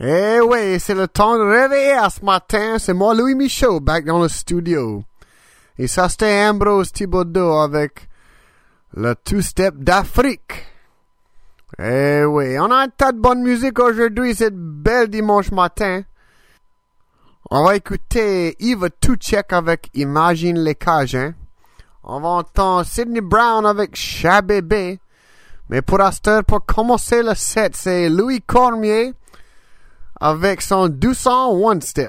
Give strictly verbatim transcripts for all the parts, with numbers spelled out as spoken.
Eh oui, c'est le temps de réveiller à ce matin. C'est moi, Louis Michaud, back dans le studio. Et ça, c'était Ambrose Thibodeau avec le two-step d'Afrique. Eh oui, on a un tas de bonne musique aujourd'hui, c'est bel dimanche matin. On va écouter Eva Tuchek avec Imagine les Cajuns. On va entendre Sidney Brown avec Chat Bébé. Mais pour l'instant, pour commencer le set, c'est Louis Cormier avec son deux cents One Step.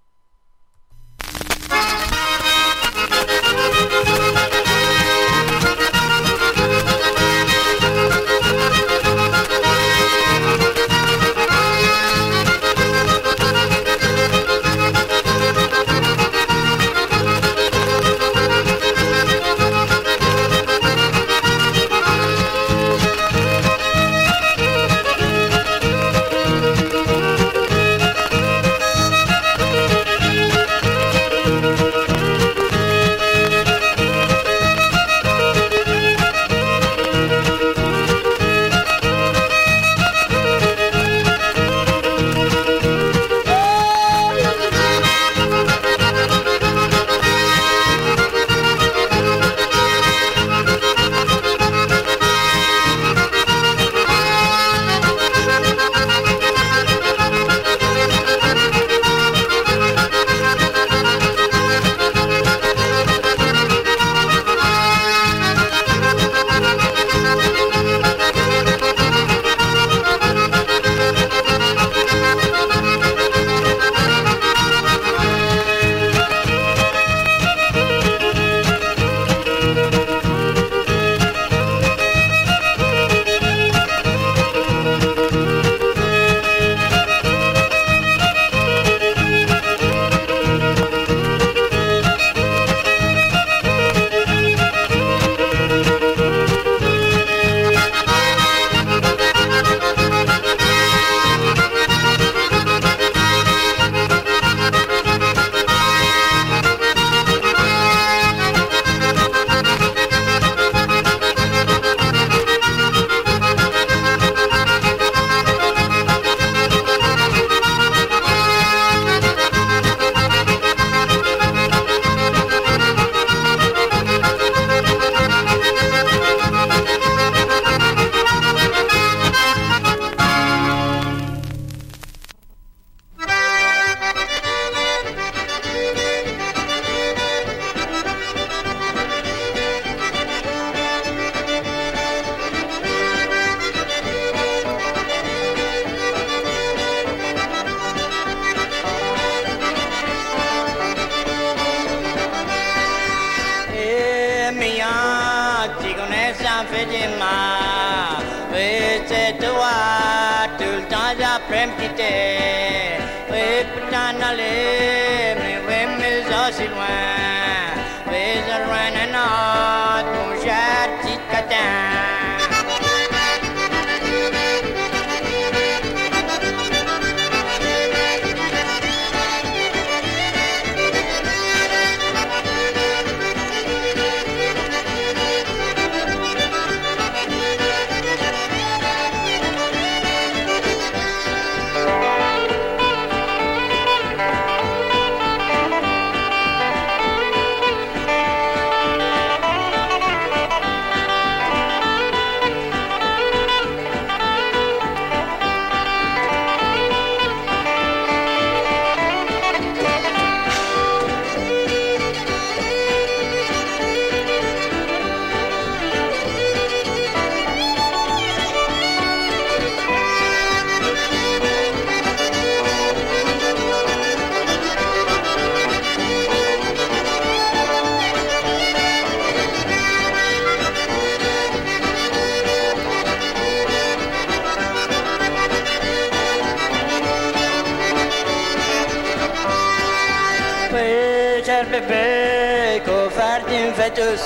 Bébé, qu'au faire tu me fais tout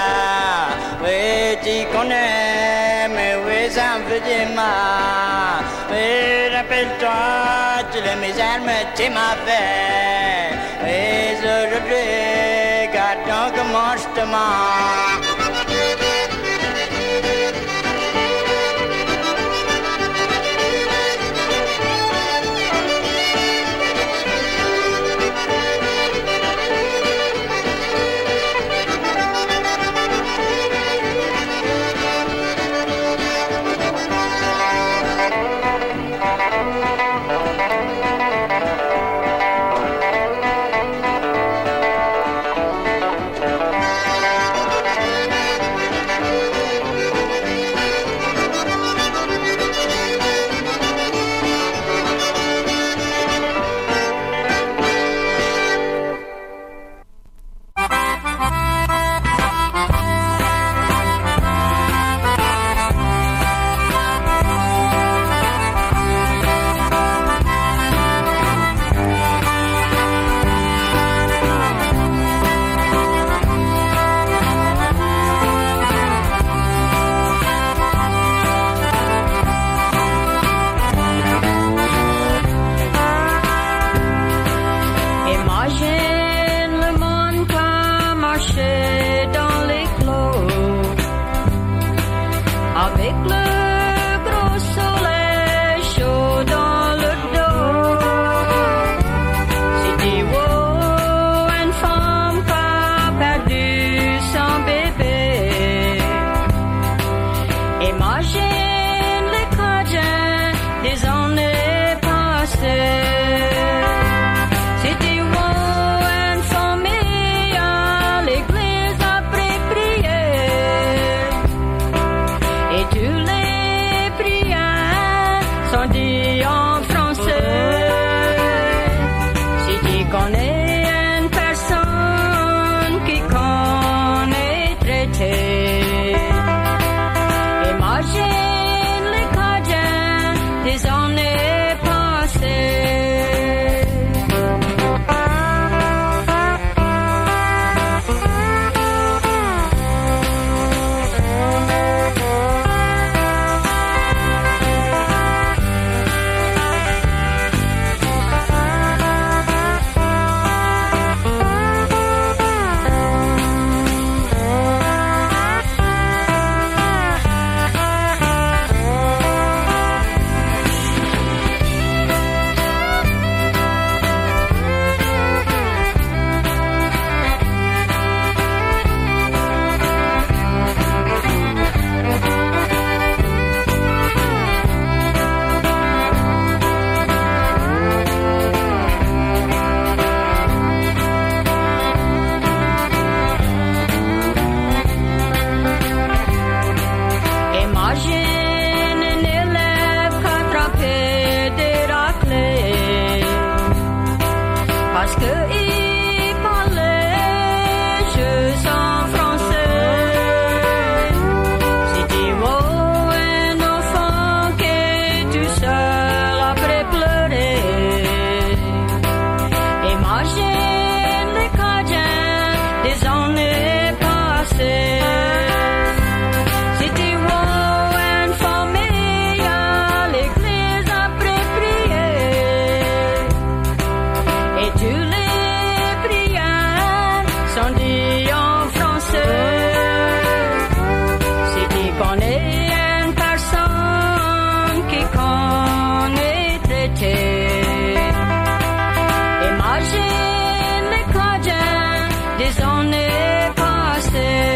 ça. Oui, tu connais, mais oui, ça me fait du mal. Oui, rappelle-toi, tu les misères, mais tu m'as fait. Oui, aujourd'hui, regarde donc comment je te mens. Est-ce qu'il parlait juste en français? C'était wow, un enfant qui est tout seul après pleurer. Imagine les Cajuns des années passées. C'était wow, une famille à l'église après prier. Et tous les prières sont dites en français. C'était qu'on est une personne qui connaît traité. Imagine les Cajuns des années passées.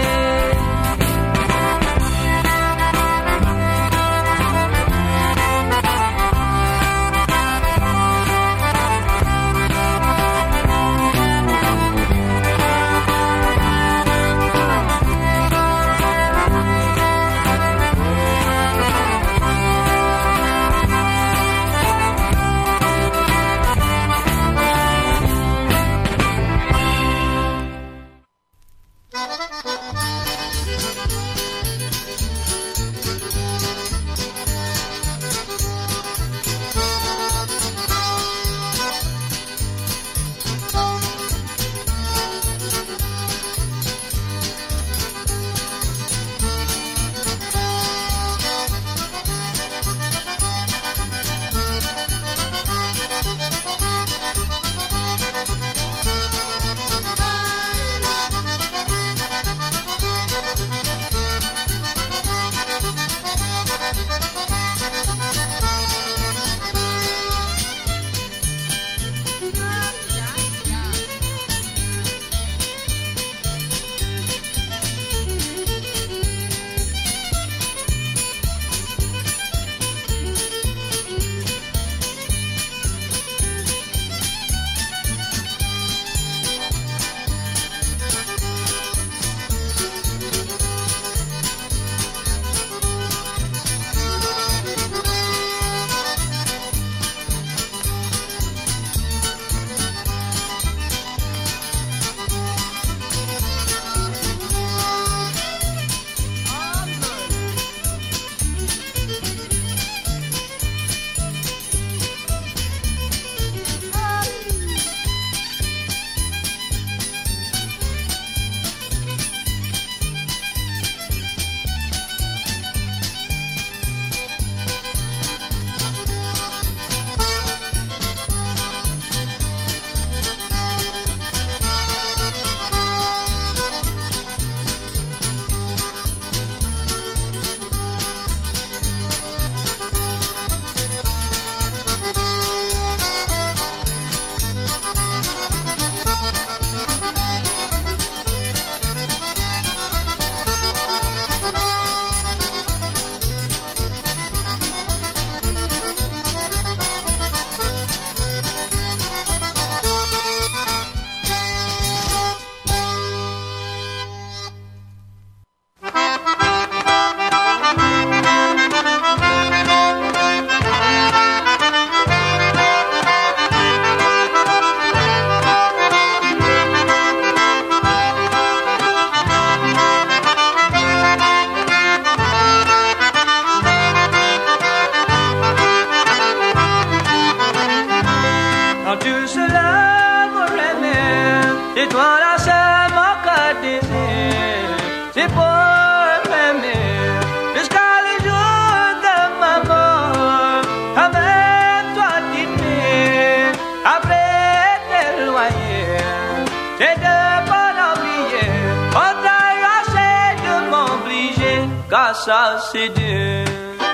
Ça c'est dur.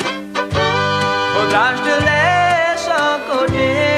Faudra que je te laisse en côté.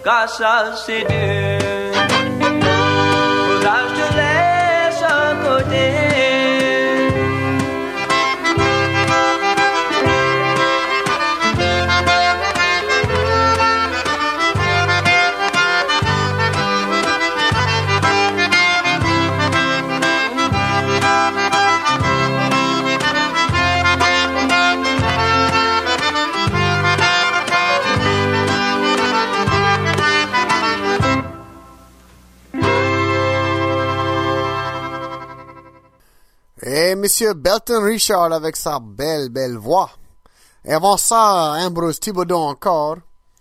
car ça c'est dur. Faudra que je te laisse à côté. Et Monsieur Belton Richard avec sa belle, belle voix. Et avant ça, Ambrose Thibodeau encore.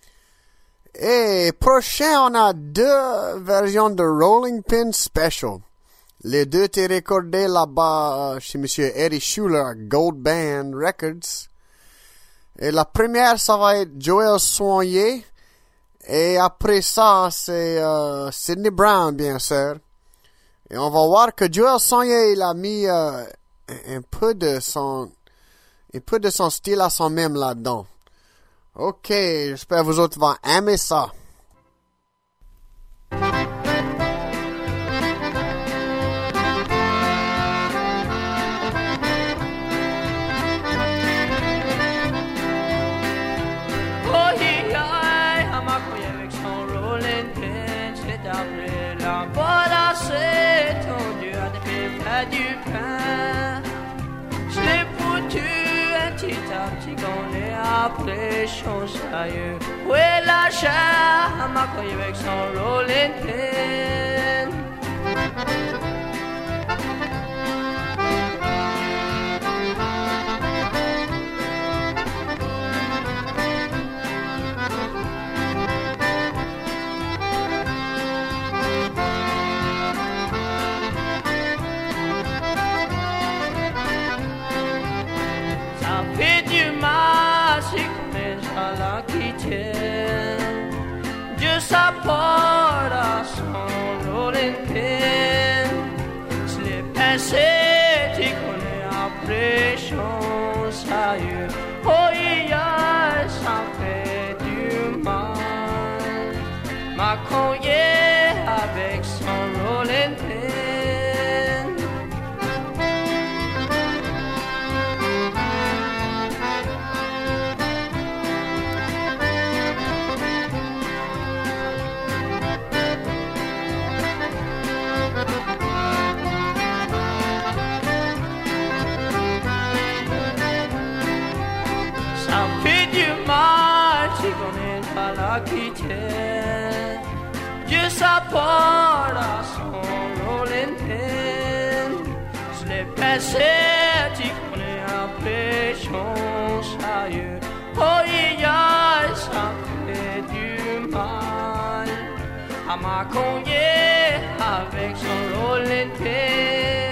Et prochain, on a deux versions de Rolling Pin Special. Les deux étaient recordés là-bas chez Monsieur Eddie Schuller à Gold Band Records. Et la première, ça va être Joel Soigné. Et après ça, c'est euh, Sidney Brown, bien sûr. Et on va voir que Joel Soigné, il a mis euh, un peu de son un peu de son style à son même là-dedans. Ok, j'espère que vous autres vont aimer ça. Du pain, je l'ai foutu un petit à petit qu'on est après chose ailleurs. Où est la chair à ma couille avec son rolling pin? Dieu s'apporte à son rolling pin. Je l'ai pincé, tu connais après chance ailleurs. Oh yeah, ça fait du mal. M'a cogné avec son rolling pin. Qui tient, Dieu s'apporte à son rolling pin. Je l'ai pincé, tu connais après chance ailleurs. Oh yeah, ça fait du mal. À m'a cogné avec son rolling pin.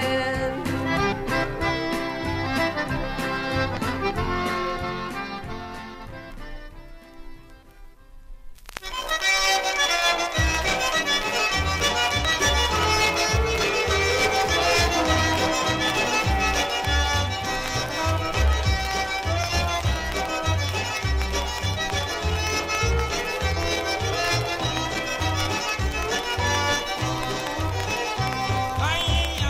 Ay,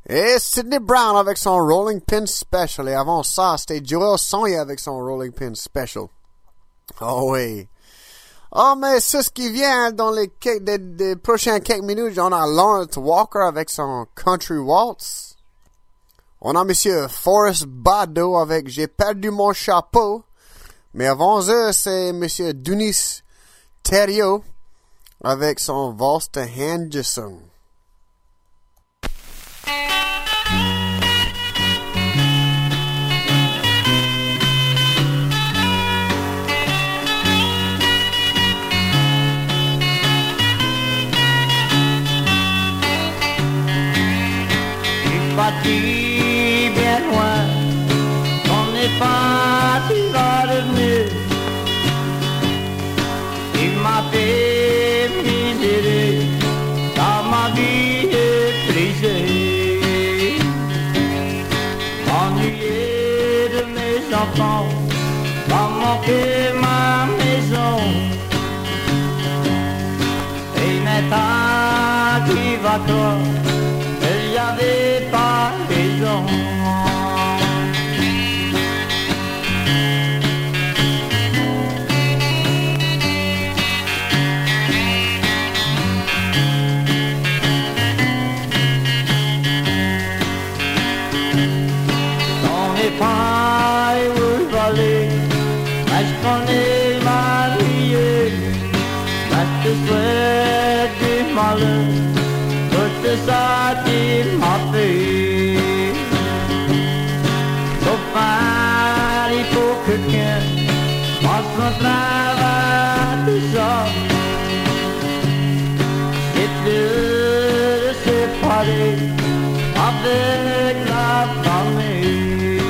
Et Sidney Brown avec son Rolling Pin Special. Et avant ça, c'était Joel Sonia avec son Rolling Pin Special. Oh oui. Oh, mais c'est ce qui vient dans les, quelques, des, des prochaines quelques minutes. On a Lawrence Walker avec son Country Waltz. On a Monsieur Forrest Bado avec J'ai perdu mon chapeau. Mais avant ça, c'est Monsieur Dunis Thériault avec son Valse de Henderson. Parti bien loin, on n'est pas, tu vas revenir. Il m'a fait misérer, dans ma vie est brisée. Ennuyé de mes enfants, va manquer ma maison. Et maintenant tu vas croire qu'il y avait pas raison. On n'est pas où voler, mais je connais ma vie. Mais je te souhaite du malheur. C'est ça qui m'a fait. Au phare, il faut que quelqu'un fasse son travail, tout ça. Et de se séparer avec la famille.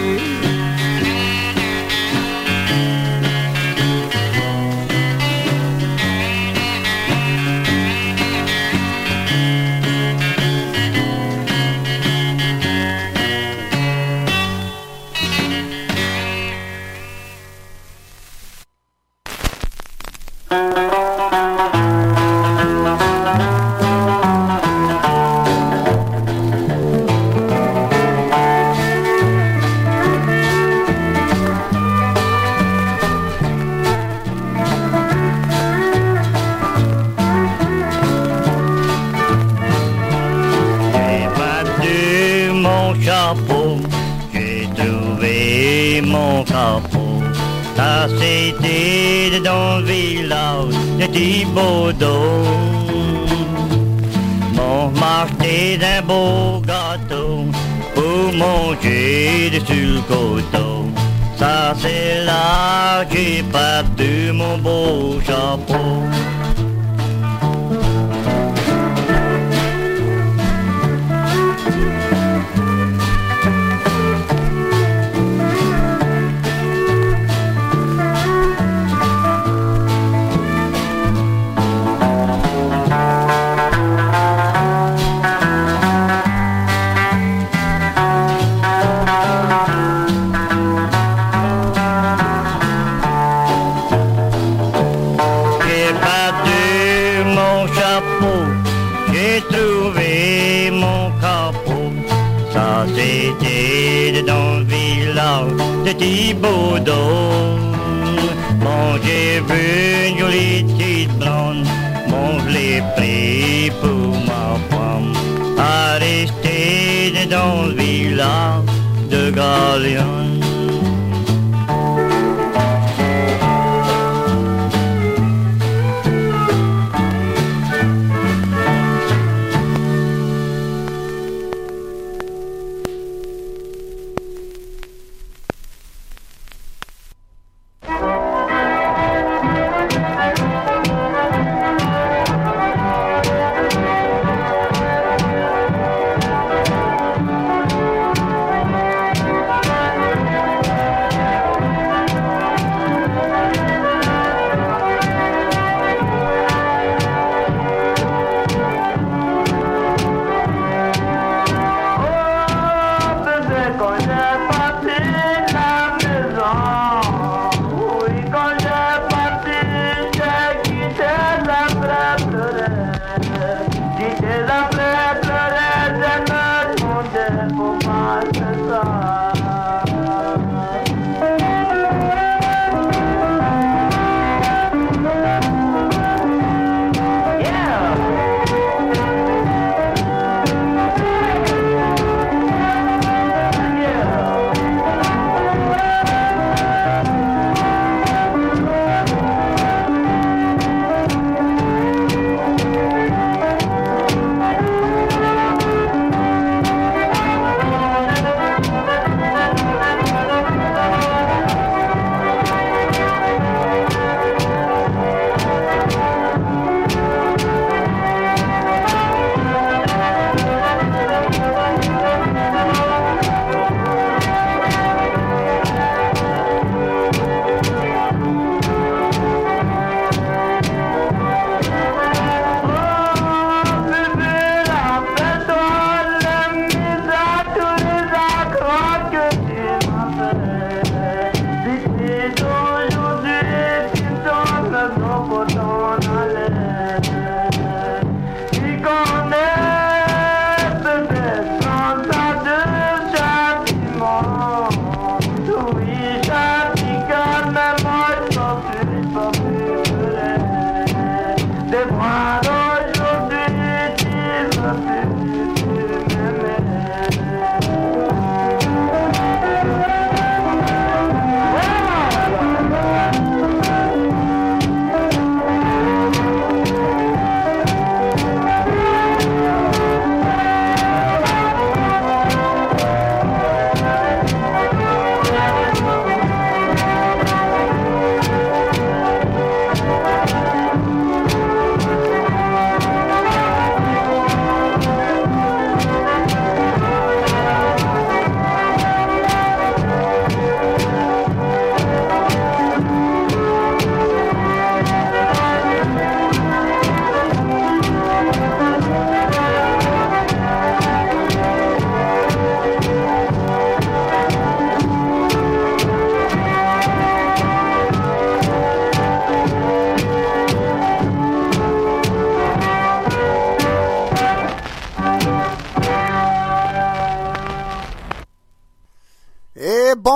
Ça c'était dans le village de Thibaudot. Mon marché d'un beau gâteau pour manger dessus le coteau. Ça c'est là que j'ai perdu mon beau chapeau. De Thibaudot. Bon, j'ai vu une jolie petite blonde, bon, je l'ai pris pour ma femme, à rester dans le village de Galion.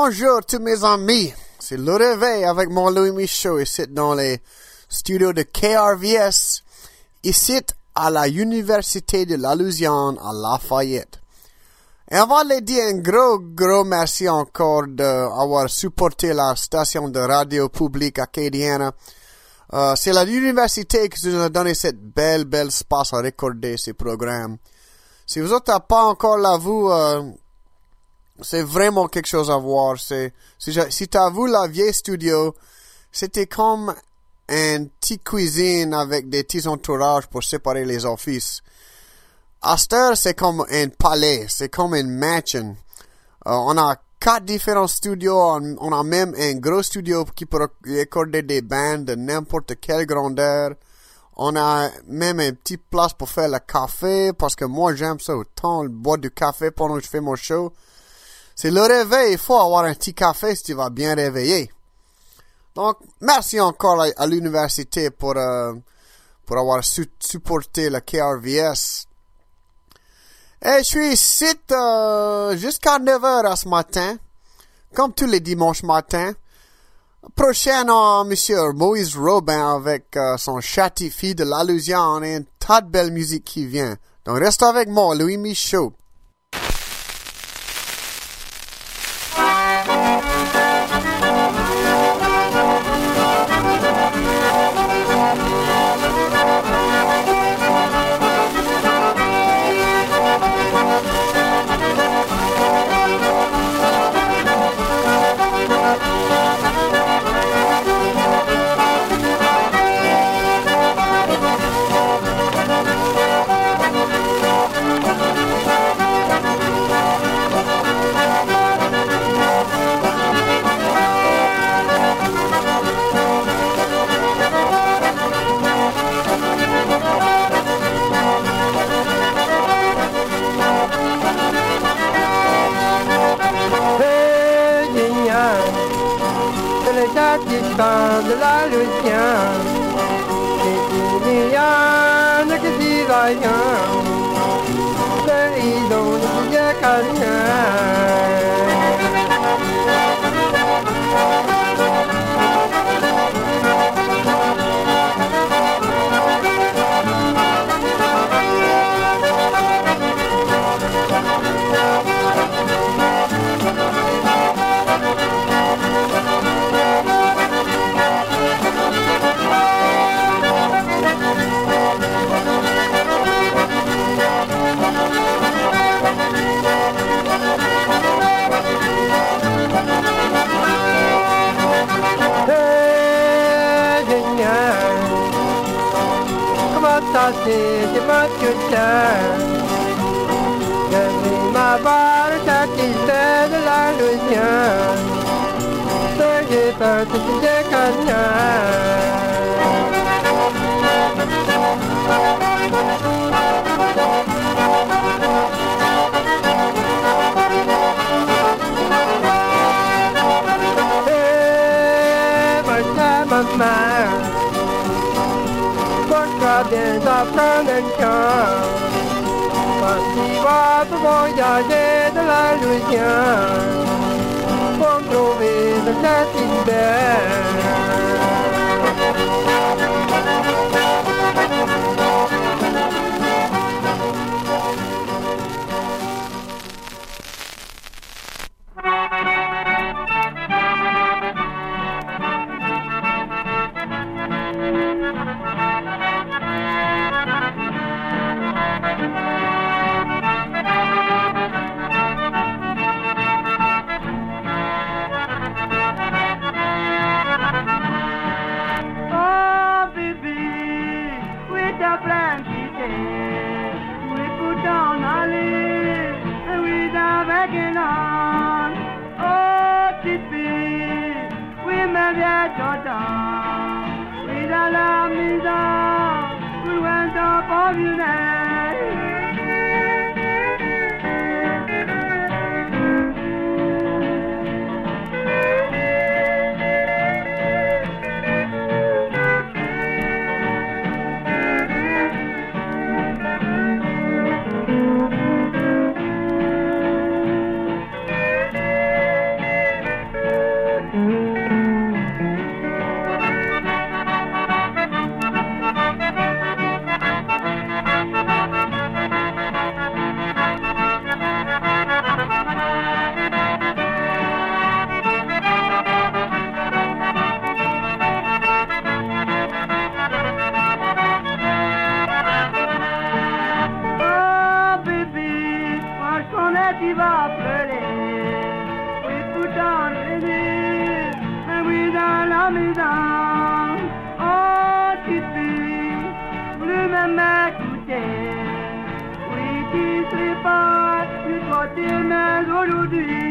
Bonjour tous mes amis, c'est le réveil avec mon Louis Michaud ici dans les studios de K R V S, ici à la Université de la Louisiane à Lafayette. Et on va leur dire un gros, gros merci encore d'avoir supporté la station de radio publique acadienne. Euh, c'est la université qui nous a donné cette belle, belle espace à recorder ces programmes. Si vous n'êtes pas encore là, vous, euh, c'est vraiment quelque chose à voir. C'est, si, si tu as vu la vieille studio, c'était comme une petite cuisine avec des petits entourages pour séparer les offices. À cette heure, c'est comme un palais, c'est comme une mansion. Euh, on a quatre différents studios, on, on a même un gros studio qui peut recorder des bandes de n'importe quelle grandeur. On a même une petite place pour faire le café, parce que moi j'aime ça autant, boire du café pendant que je fais mon show. C'est le réveil, il faut avoir un petit café si tu vas bien réveiller. Donc, merci encore à, à l'université pour, euh, pour avoir su, supporté le K R V S. Et je suis ici euh, jusqu'à neuf heures à ce matin, comme tous les dimanches matins. Prochain, euh, Monsieur Moïse Robin avec euh, son Châtifie de la Louisiane et une tas de belle musique qui vient. Donc reste avec moi, Louis Michaud. De la Louisiane, c'est Liliane qui dit rien, c'est Idon qui dit rien. C'est pas que ça. Je vis ma barre satisfait de la Louisiane. Ce que j'ai peur, c'est que j'ai quelqu'un. Et moi, c'est ma mère. Viens d'apprendre un chant. Quand tu vas pour voyager de la Louisiane, pour trouver de cette belle. partir, mais aujourd'hui.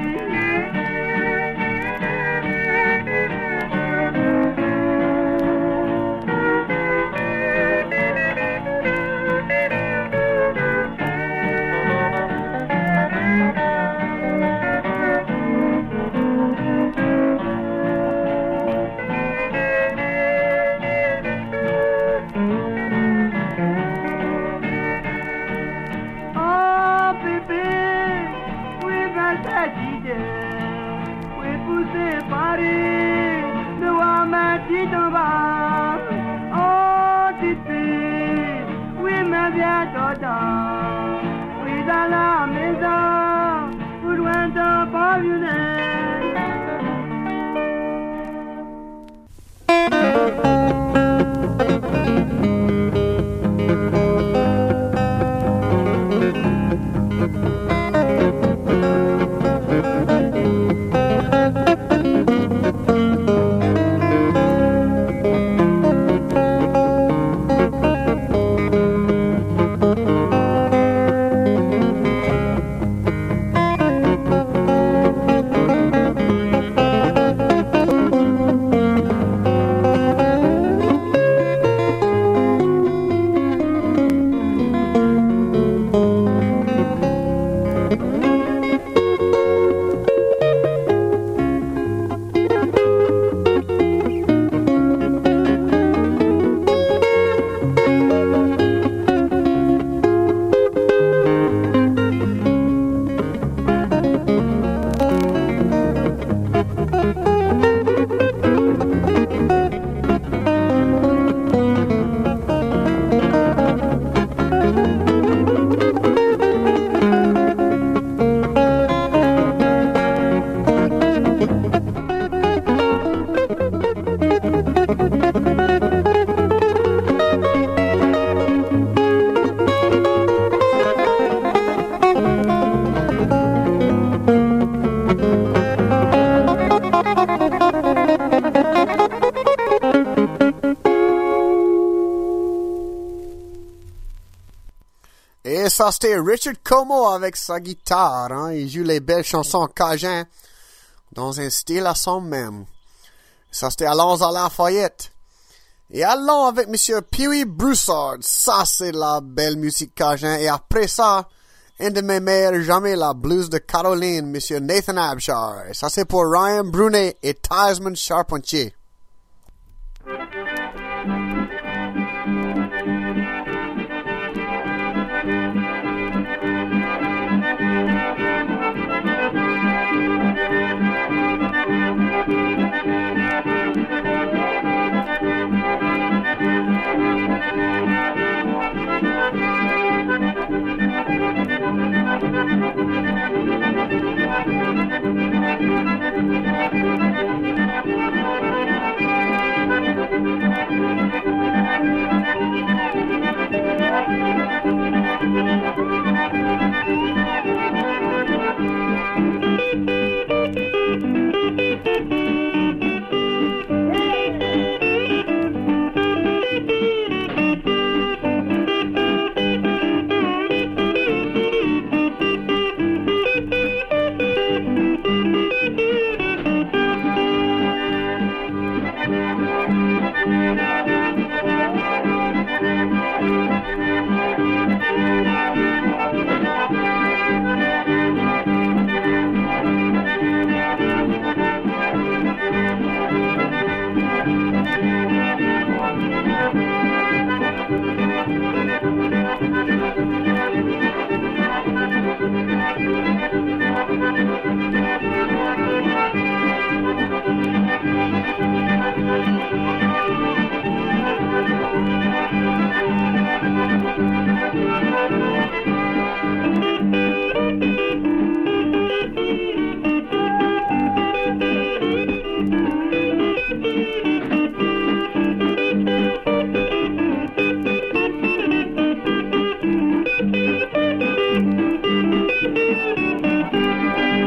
Oui, dans la maison, ou loin d'un pavillonnaire. Et ça, c'était Richard Como avec sa guitare. Hein? Il joue les belles chansons cajun dans un style à son même. Ça, c'était Allons à Lafayette. Et allons avec Monsieur Pee-wee Broussard. Ça, c'est la belle musique cajun. Et après ça, un de mes meilleurs jamais, la blues de Caroline, Monsieur Nathan Abshire. Et ça, c'est pour Ryan Brunet et Tasman Charpentier.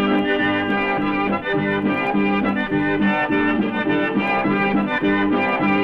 Thank you.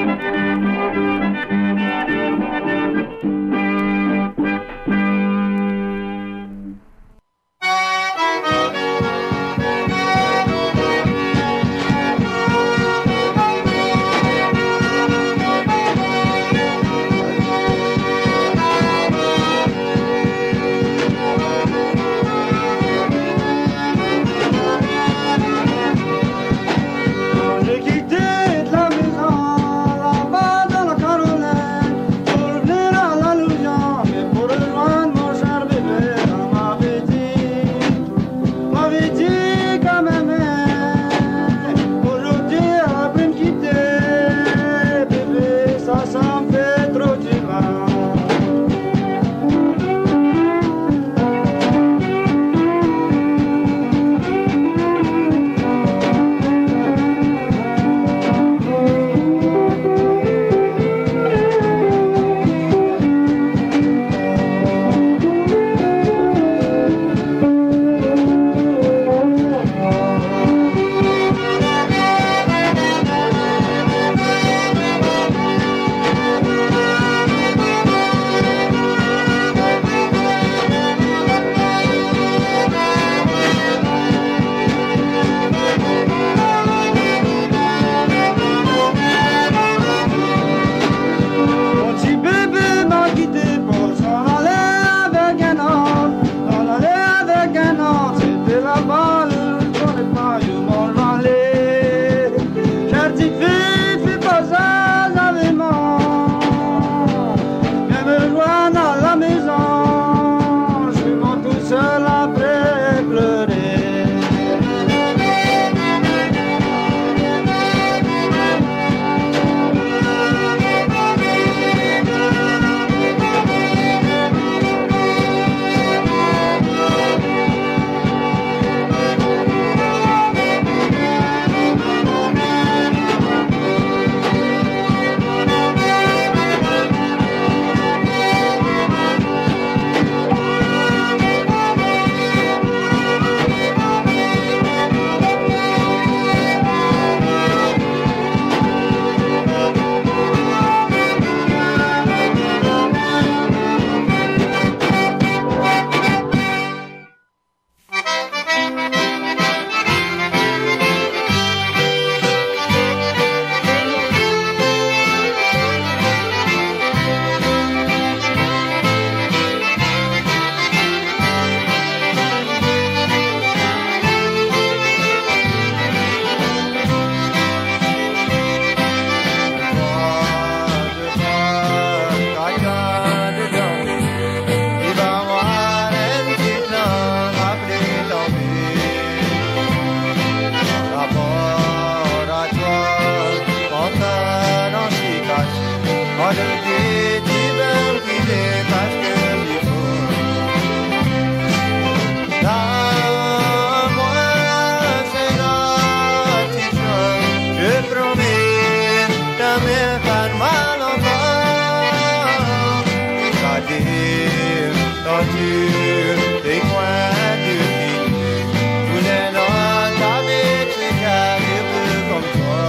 nature, des coins de vie. Voulais notre habitude car il peut comme toi.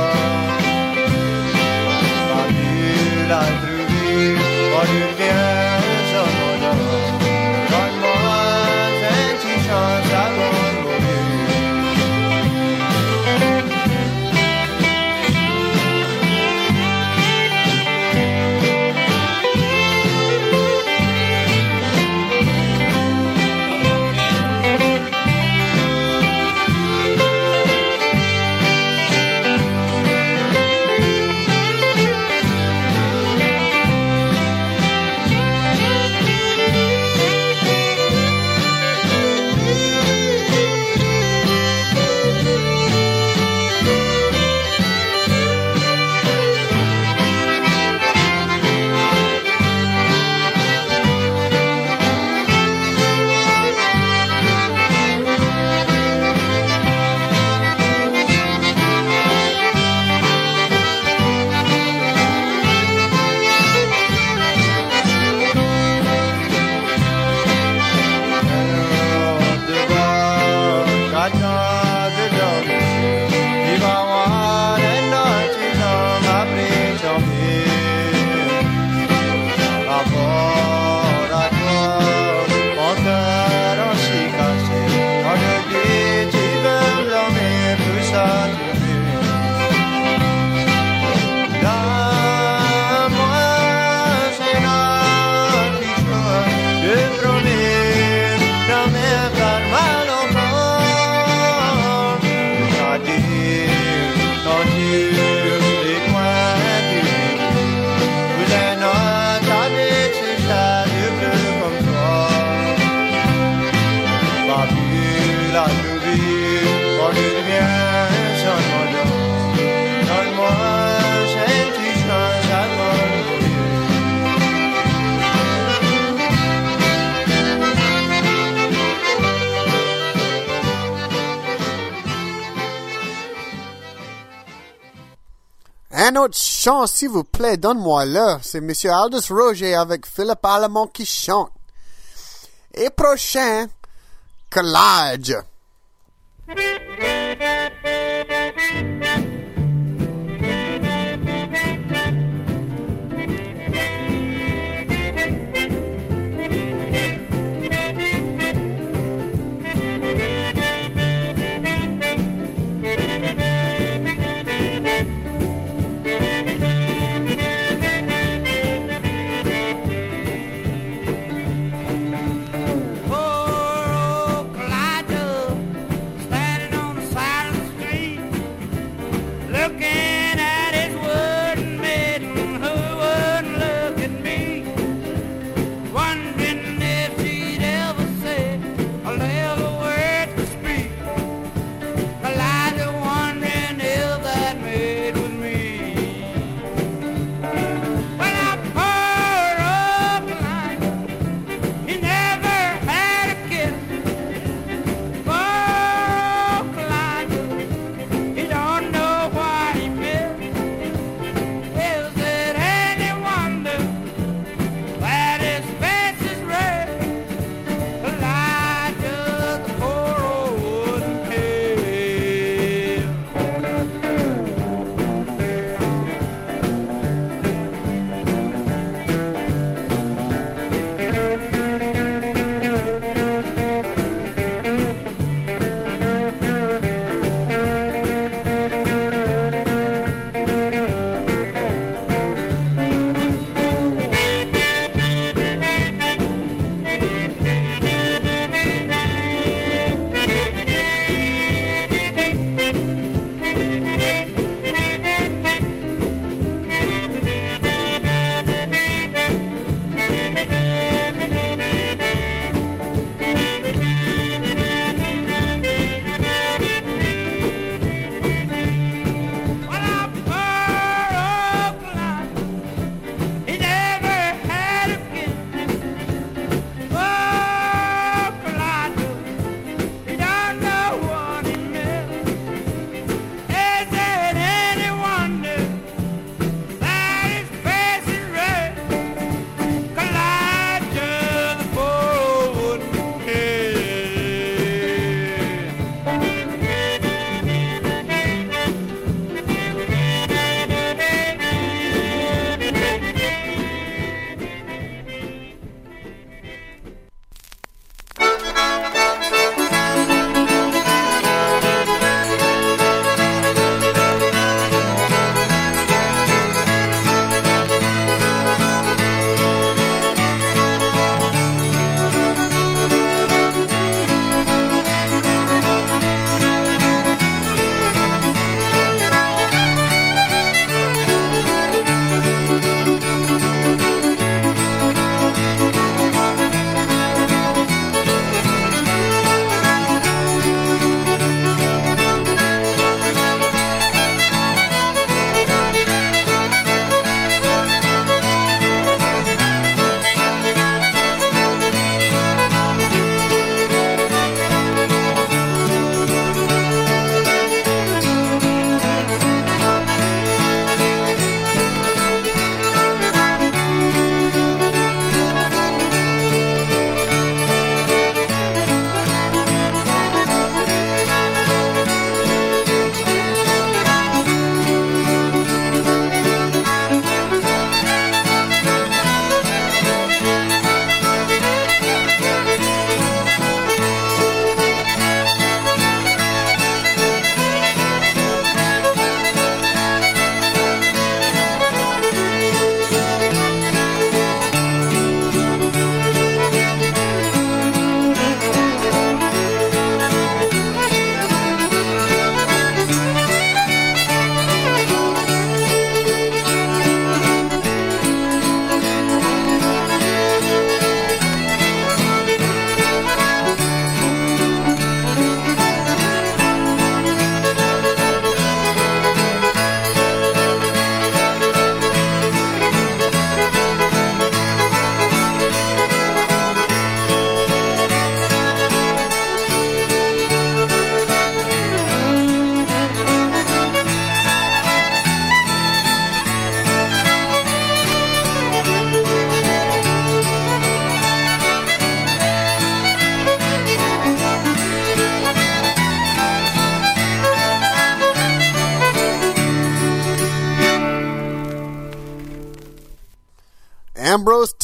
Pas nul à trouver, pas nul bien sur mon dos. Donne-moi une petite chance avant de mourir. Un autre chant, s'il vous plaît, donne-moi-le. C'est Monsieur Aldous Roger avec Philippe Allemont qui chante. Et prochain, Collage. Standing on the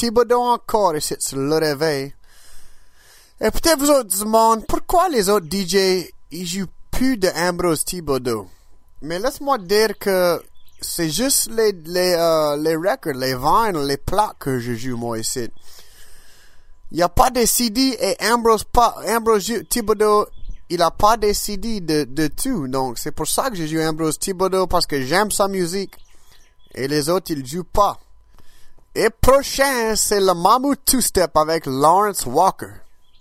Thibodeau encore ici sur le réveil. Et peut-être vous autres demandez pourquoi les autres D J ils jouent plus de Ambrose Thibodeau. Mais laisse-moi dire que c'est juste les les euh, les records, les vinyles, les plaques que je joue moi ici. Il y a pas de C D et Ambrose pas Ambrose Thibodeau, il a pas de C D de de tout. Donc c'est pour ça que je joue Ambrose Thibodeau parce que j'aime sa musique et les autres ils jouent pas. Et prochain c'est le Mammoth Two Step avec Lawrence Walker.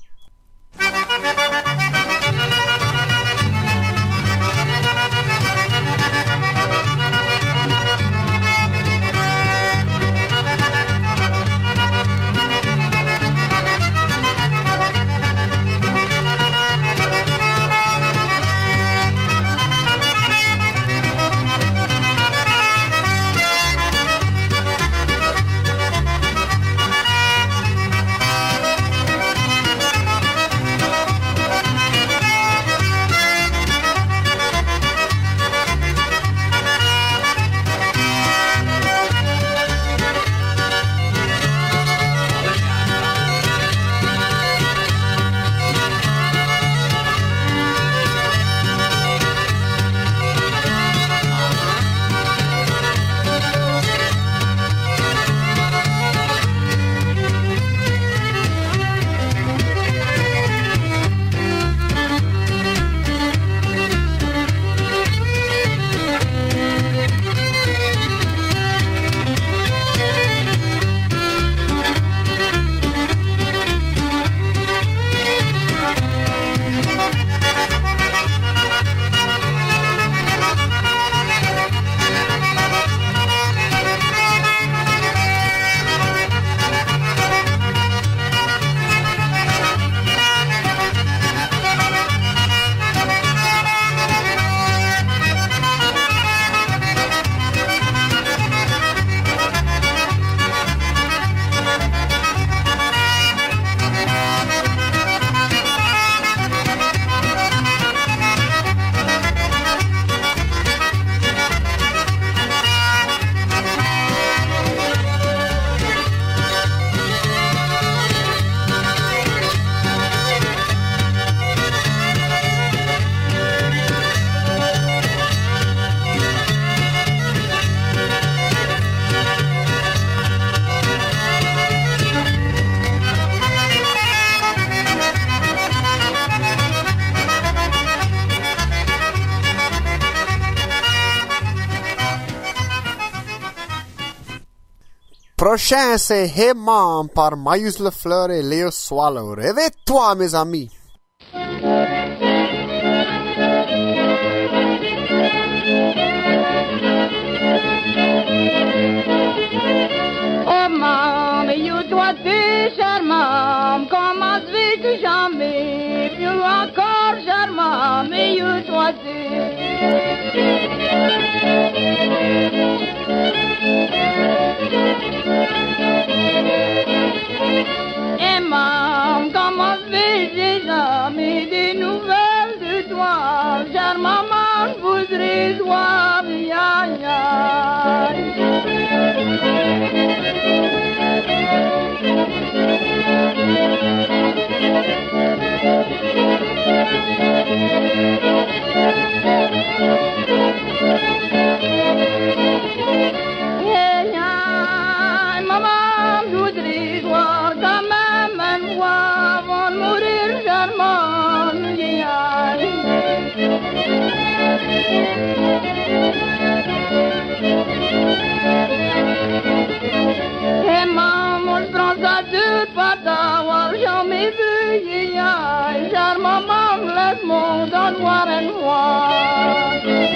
Prochain, c'est Hey Mom par Marius Lefleur et Léo Swallow. Réveille-toi, mes amis. Oh, maman, you dois être charmant, comment vais-tu jamais, plus encore charmant, mais you dois Et maman, comment vais-je jamais des nouvelles de toi, car maman voudrait voir, aïe, Hey, aïe, maman, je voudrais voir ta maman, voir avant de mourir charmant, aïe. Hey, maman, je prends ça de pas t'avoir jamais vu, aïe, car maman, laisse-moi dans noir et noir.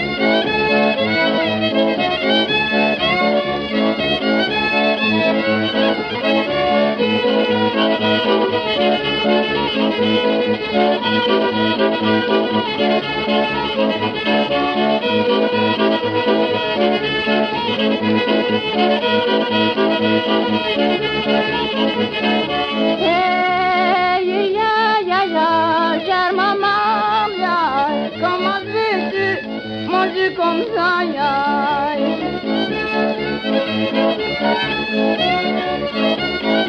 Hey, ya, ya, ya, chère maman, ya, comment veux-tu manger comme ça, ya?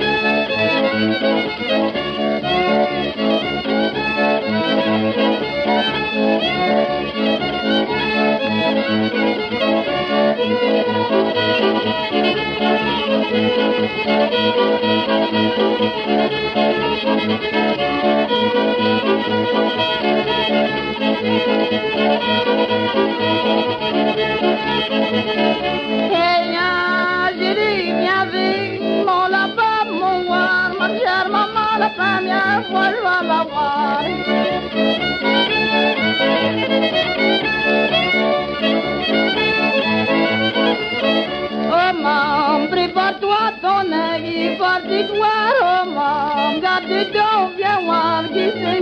Prépare-toi ton avis, parti voir au monde, garde donc, viens voir qui c'est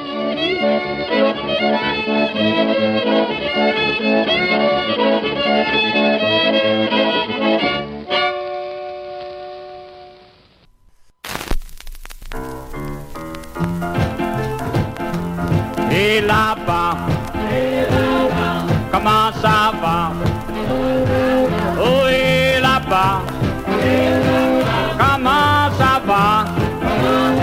Et là-bas, comment ça va? Oh, et là-bas,